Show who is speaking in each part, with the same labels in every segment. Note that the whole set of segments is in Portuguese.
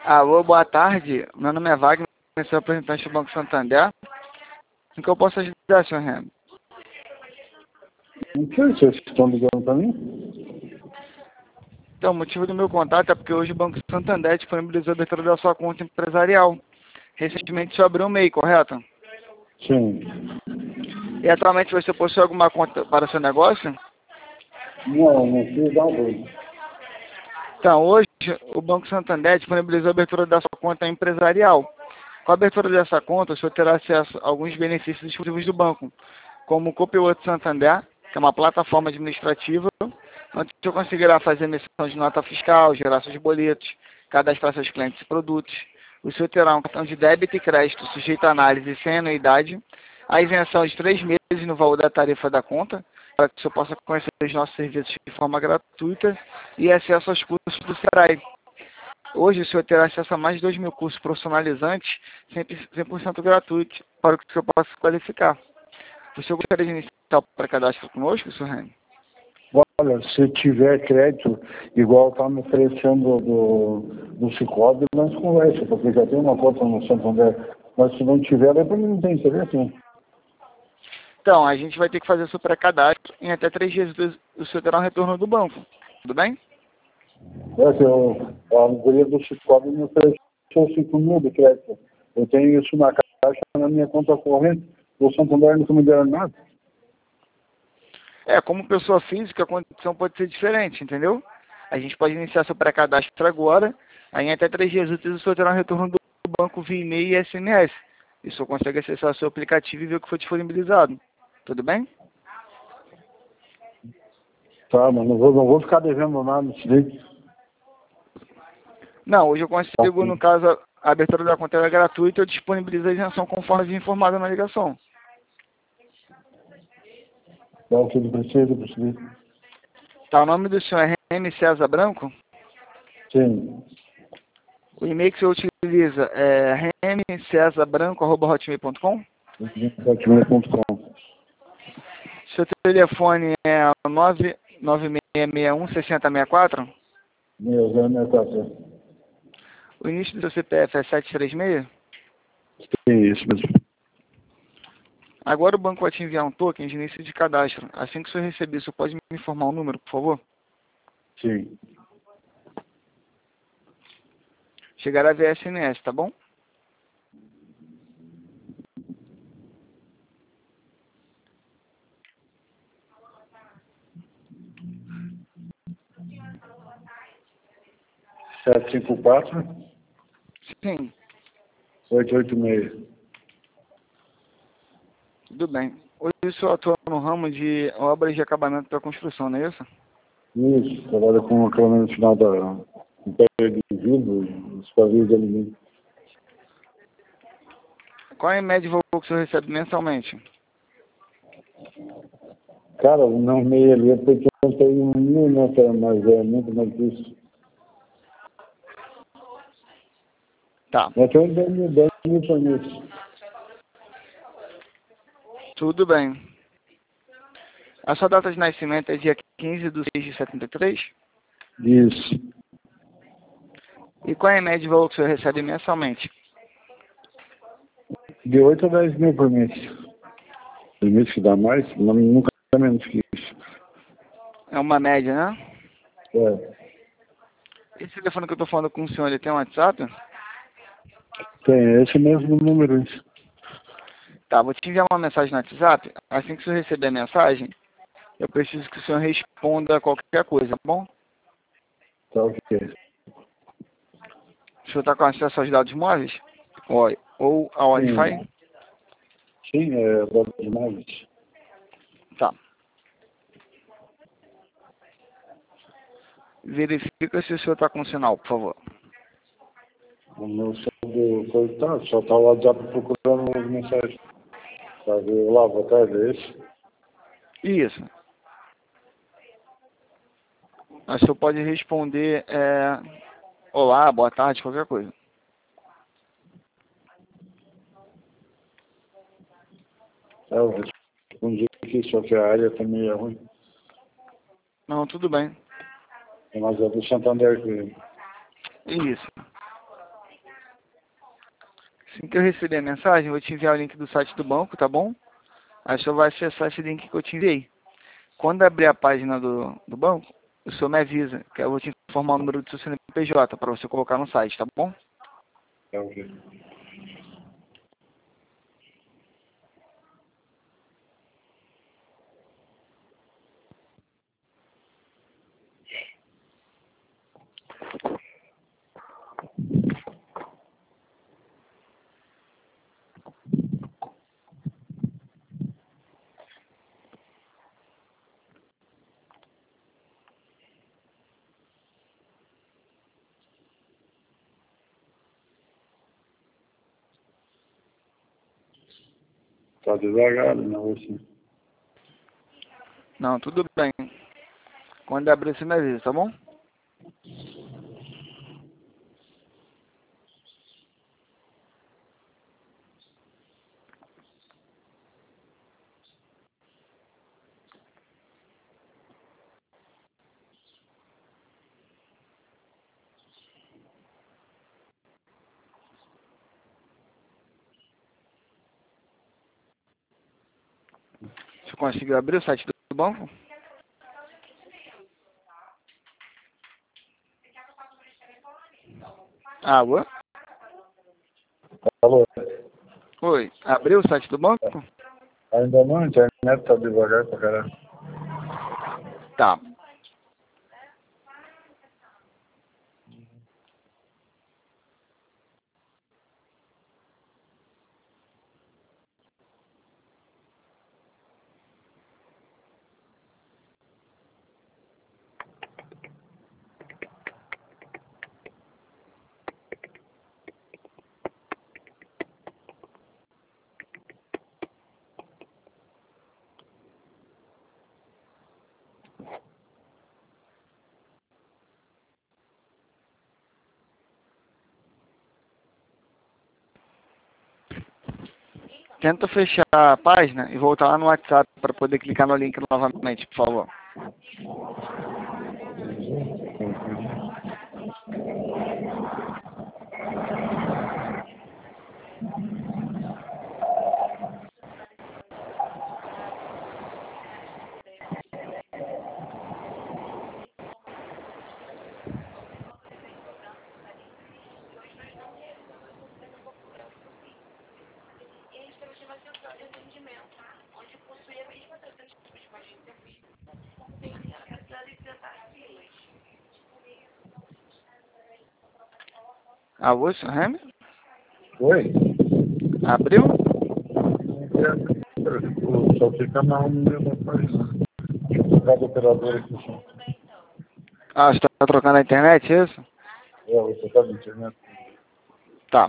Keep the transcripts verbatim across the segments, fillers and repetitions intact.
Speaker 1: Alô, boa tarde. Meu nome é Wagner, sou representante do Banco Santander. Em que eu posso ajudar, senhor Remy?
Speaker 2: Não sei se vocês estão ligando para mim.
Speaker 1: Então, o motivo do meu contato é porque hoje o Banco Santander disponibilizou a abertura da sua conta empresarial. Recentemente você abriu um M E I, correto?
Speaker 2: Sim.
Speaker 1: E atualmente você possui alguma conta para o seu negócio?
Speaker 2: Não, não fiz nada.
Speaker 1: Então, hoje o Banco Santander disponibilizou a abertura da sua conta empresarial. Com a abertura dessa conta, o senhor terá acesso a alguns benefícios exclusivos do banco, como o Copilot Santander, que é uma plataforma administrativa, onde o senhor conseguirá fazer emissão de nota fiscal, gerar seus boletos, cadastrar seus clientes e produtos. O senhor terá um cartão de débito e crédito sujeito a análise sem anuidade, a isenção de três meses no valor da tarifa da conta, para que o senhor possa conhecer os nossos serviços de forma gratuita e acesso aos cursos do Sebrae. Hoje o senhor terá acesso a mais de dois mil cursos profissionalizantes, cem por cento gratuitos, para que o senhor possa se qualificar. O senhor gostaria de iniciar o pré-cadastro conosco, senhor Remy?
Speaker 2: Olha, se tiver crédito, igual está me oferecendo do, do Cicobi, nós conversa, porque já tem uma conta no Santander. Mas se não tiver, é porque não tem interesse, né?
Speaker 1: Então, a gente vai ter que fazer o seu pré-cadastro. Em até três dias o senhor terá um retorno do banco. Tudo bem?
Speaker 2: É que eu, a guria do Cicobi me ofereceu cinco mil de crédito. Eu tenho isso na caixa, na minha conta corrente. O Santander não me deram nada.
Speaker 1: É, como pessoa física, a condição pode ser diferente, entendeu? A gente pode iniciar seu pré-cadastro agora, aí em até três dias úteis o senhor terá um retorno do banco via e-mail e S M S. E o senhor consegue acessar o seu aplicativo e ver o que foi disponibilizado. Tudo bem?
Speaker 2: Tá, mas não vou, não vou ficar devendo nada nisso daí.
Speaker 1: Não, hoje eu consigo, no caso, a abertura da conta é gratuita, eu disponibilizo a isenção conforme havia informado na ligação.
Speaker 2: É o que ele precisa, precisa.
Speaker 1: Tá, o nome do senhor é Remy César Branco?
Speaker 2: Sim.
Speaker 1: O e-mail que o senhor utiliza é remy cesar branco arroba hotmail ponto com?
Speaker 2: hotmail ponto com.
Speaker 1: Seu telefone é nove nove seis seis um, seis zero seis quatro?
Speaker 2: Meu, zero seis quatro.
Speaker 1: O início do seu C P F é sete três seis?
Speaker 2: Sim, isso mesmo.
Speaker 1: Agora o banco vai te enviar um token de início de cadastro. Assim que o senhor receber, o senhor pode me informar o número, por favor?
Speaker 2: Sim.
Speaker 1: Chegará via S M S, tá bom?
Speaker 2: sete cinco quatro,
Speaker 1: Sim,
Speaker 2: oito oito seis.
Speaker 1: tudo bem. Hoje o senhor atua no ramo de obras de acabamento da construção, não é isso?
Speaker 2: Isso, trabalha com acabamento no final da um pé de vidro, os pavios de alumínio.
Speaker 1: Qual é a média de valor que o senhor recebe mensalmente?
Speaker 2: Cara, não meio ali, eu tenho oitenta e um mil, né, cara, mas é muito mais difícil.
Speaker 1: Tá,
Speaker 2: Eu tenho dez mil, dez mil por mês.
Speaker 1: tudo bem. A sua data de nascimento é dia quinze de seis de setenta e três?
Speaker 2: Isso.
Speaker 1: E qual é a média de valor que o senhor recebe mensalmente?
Speaker 2: De oito a dez mil por mês. Tem mês que dá mais, mas nunca é menos que isso.
Speaker 1: É uma média, né?
Speaker 2: É.
Speaker 1: Esse telefone que eu tô falando com o senhor, ele tem um WhatsApp?
Speaker 2: Tem esse mesmo número. Isso.
Speaker 1: Tá, vou te enviar uma mensagem no WhatsApp. Assim que o senhor receber a mensagem, eu preciso que o senhor responda qualquer coisa, tá bom?
Speaker 2: Tá ok.
Speaker 1: O senhor está com acesso aos dados móveis? Ou, ou ao Wi-Fi?
Speaker 2: Sim, sim, é dados móveis.
Speaker 1: Tá. Verifica se o senhor está com sinal, por favor.
Speaker 2: O meu celular coisa tá, só tá o WhatsApp procurando as mensagens. Pra ver lá, boa tarde, é esse?
Speaker 1: Isso. Mas o senhor pode responder é, olá, boa tarde, qualquer coisa.
Speaker 2: É, eu respondi aqui, só que a área também é ruim.
Speaker 1: Não, tudo bem.
Speaker 2: Mas é do Santander que...
Speaker 1: Isso. Assim que eu receber a mensagem, eu vou te enviar o link do site do banco, tá bom? Aí você vai acessar esse link que eu te enviei. Quando abrir a página do, do banco, o senhor me avisa, que eu vou te informar o número do seu C N P J para você colocar no site, tá bom?
Speaker 2: É o quê? Tá devagar, não, assim.
Speaker 1: Não, tudo bem. Quando abrir, você me avisa, tá bom? Você conseguiu abrir o site do banco? Alô?
Speaker 2: Alô?
Speaker 1: Oi, abriu o site do banco?
Speaker 2: Ainda não, a internet tá devagar pra caralho.
Speaker 1: Tá. Tenta fechar a página e voltar lá no WhatsApp para poder clicar no link novamente, por favor. Alô, senhor Remy?
Speaker 2: Oi?
Speaker 1: Abriu?
Speaker 2: Só fica na mesma página. Cada operador aqui só.
Speaker 1: Ah, você está trocando a internet, é isso?
Speaker 2: É, você tá na internet.
Speaker 1: Tá.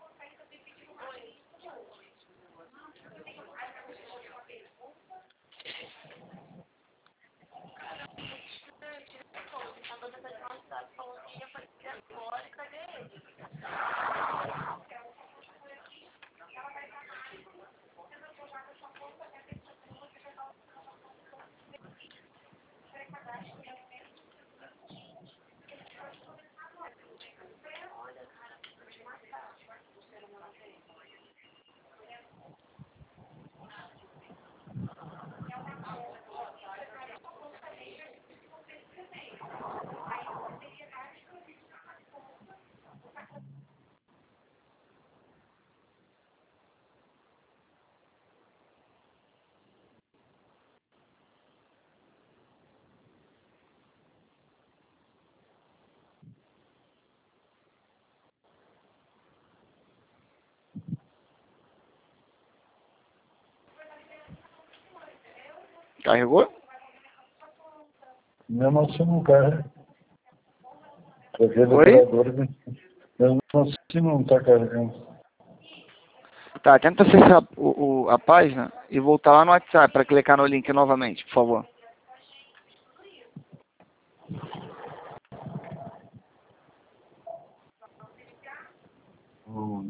Speaker 1: Carregou?
Speaker 2: Mesmo assim não carrega. Aquele
Speaker 1: Oi?
Speaker 2: operador, mesmo assim não tá carregando.
Speaker 1: Tá, tenta fechar o, o- a página e voltar lá no WhatsApp para clicar no link novamente, por favor.
Speaker 2: Hum.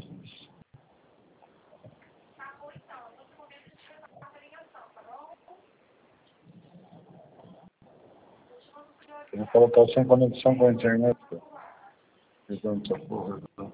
Speaker 2: Ele falou que tá sem conexão com a internet. Então, essa porra.